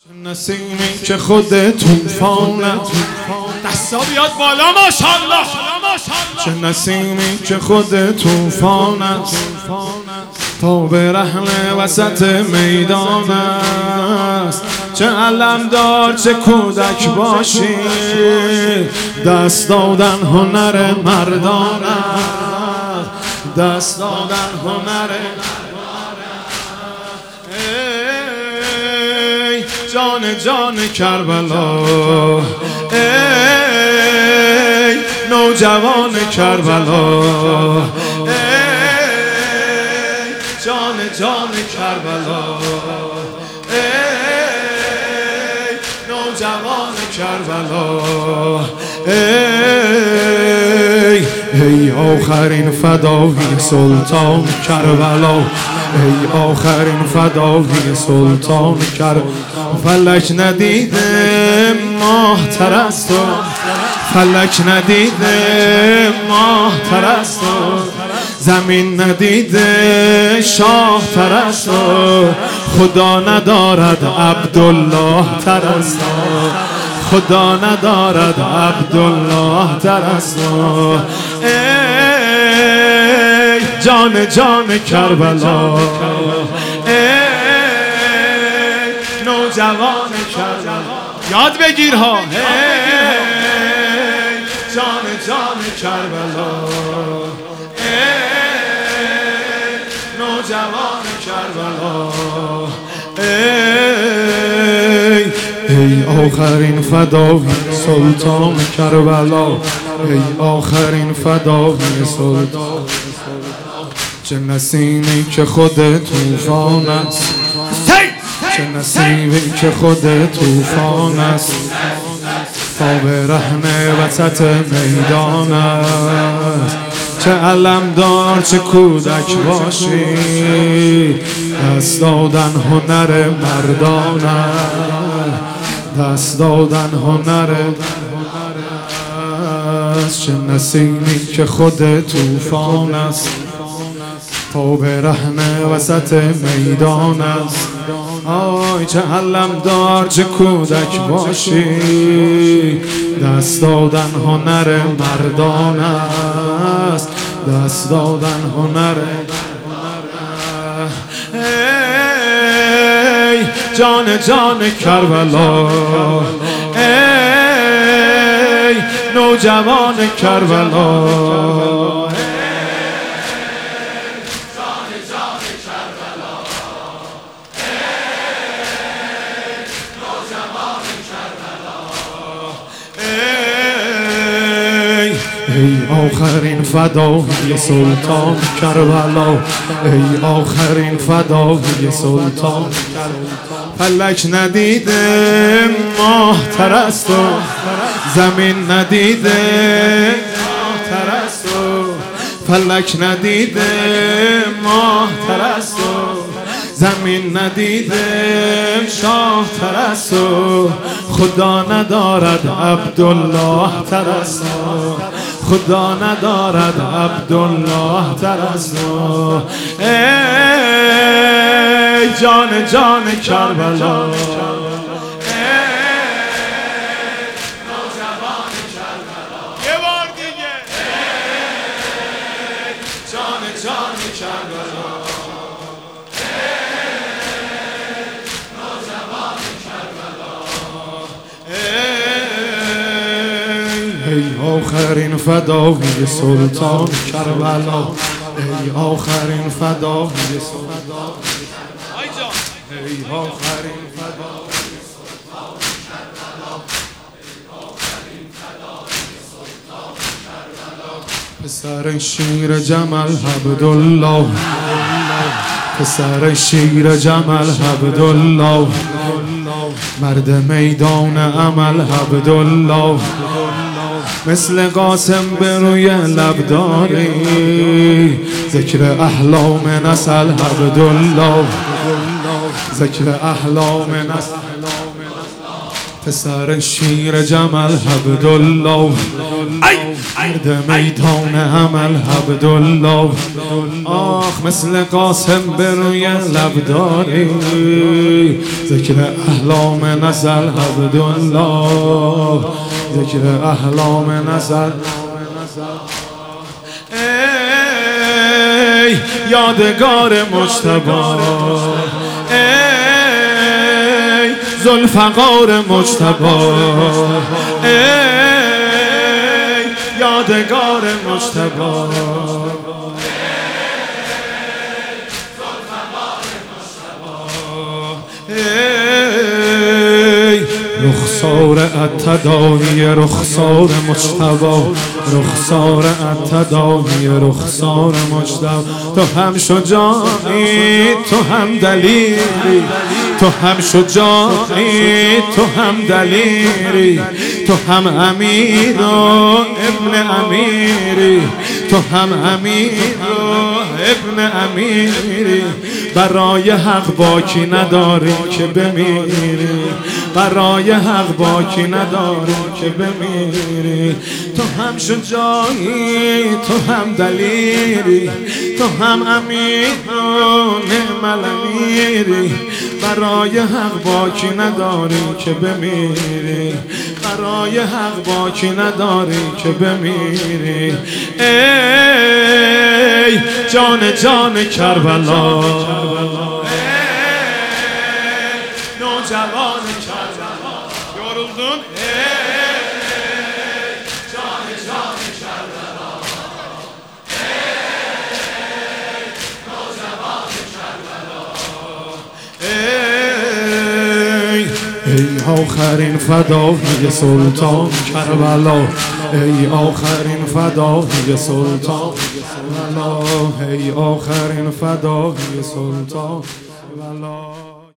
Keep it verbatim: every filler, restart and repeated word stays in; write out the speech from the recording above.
نسیمی که خود طوفانه دستا بیاد بالا ماشاءالله. چه نسیمی که خود طوفان است تا به رحل وسط میدان است. چه علمدار چه کودک باشی دست دادن هنر مردان است. دست دادن هنر ای جان جان کربلا، ای نوجوان کربلا، ای جان جان کربلا، ای نوجوان کربلا، ای ای آخرین فدایی سلطان کربلا، ای آخرین فدایی سلطان کربلا. فلک ندیده ماه تر از تو، فلک ندیده ماه تر از تو، زمین ندیده شاه تر از تو، خدا ندارد عبدالله تر از تو، خدا ندارد عبدالله تر از تو. ای جان جان کربلا، ای نوجوان کربلا، یاد بگیر ها. ای جان جان کربلا، ای نوجوان کربلا، ای ای آخرین فدایی سلطان کربلا، ای آخرین فدایی سلطان. چه نسیمی که خود طوفان است، چه نسیمی که خود طوفان است تا به رحم وسط میدان است. چه علمدار چه کودک باشی دست دادن هنر مردان است. دست دادن هنر است. چه نسیمی که خود طوفان است تا به رحم وسط میدان است. آی چه علمدار چه کودک باشی دست دادن هنر مردان است. دست دادن هنر. ای جان جان کربلا، ای نوجوان کربلا، ای آخرین فدایی سلطان کربلا، ای آخرین فدایی سلطان کربلا. فلک ندیده ماه تر از تو، زمین ندیده ماه تر از تو، فلک ندیده ماه تر از تو، زمین ندیده شاه تر از تو، خدا ندارد عبدالله تر از تو، خدا ندارد عبدالله تر از تو. ای جان جان کربلا، ای نوجوان کربلا. یه بار دیگه. ای جان جان کربلا، ای آخرین فدایی سلطان کربلا، ای آخرین فدایی سلطان، ای آخرین فدایی سلطان کربلا، ای آخرین فدایی سلطان کربلا. پسر شیر جمل عبدالله، پسر شیر جمل عبدالله، مرد میدان عمل عبدالله، مثل قاسم به روی لب داری ذکر احلام نسل عبدالله، ذکر احلام نسل. پسر شیر جمل عبدالله، مرد میدان عمل عبدالله. آخ مثل قاسم به روی لب داری، ذکر احلام نزل عبدالله، ذکر احلام نزل. ای یادگار مجتبی، ای ذوالفقار مجتبی، ای یادگار مجتبی، رخسار التداوی رخسار مجتبی، رخسار التداوی رخسار مجتبی. تو هم شجاعی تو هم دلیری، تو هم شجاعی تو هم دلیری، تو هم امیر و ابن امیری، تو هم امیر و ابن امیری. برای حق باکی نداری که بمیری، برای حق باکی نداری که بمیری. تو هم شجاعی تو هم دلیری، تو هم امیر و نعم الامیری. برای حق باکی نداری که بمیری، برای حق باکی نداری که بمیری. ای جان جان کربلا، نوجوان کربلا، yoruldun. Ey can can Kerbela, ey نوجوان کربلا. ey ey آخرین فدای سلطان کربلا، ای آخرین فدای سلطان کربلا، ای آخرین فدای سلطان